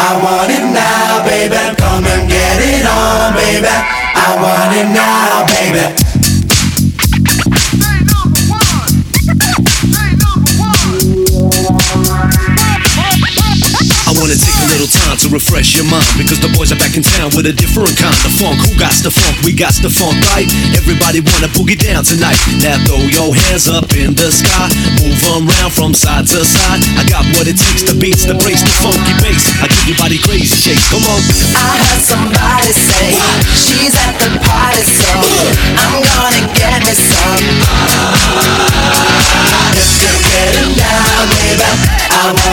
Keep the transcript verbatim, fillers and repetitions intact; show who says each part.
Speaker 1: I want it now, baby. Come and get it on, baby. I want it now, baby.
Speaker 2: I wanna take a little time to refresh your mind, because the boys are back in town with a different kind of funk. Who got the funk? We got the funk, right? Everybody wanna boogie down tonight. Now throw your hands up in the sky, move around from side to side. I got what it takes, the beats, the brace, the funky bass. I give your body crazy shakes, come on.
Speaker 3: I heard somebody say she's at the party, so I'm gonna get me some.
Speaker 1: If you're getting down, baby, I want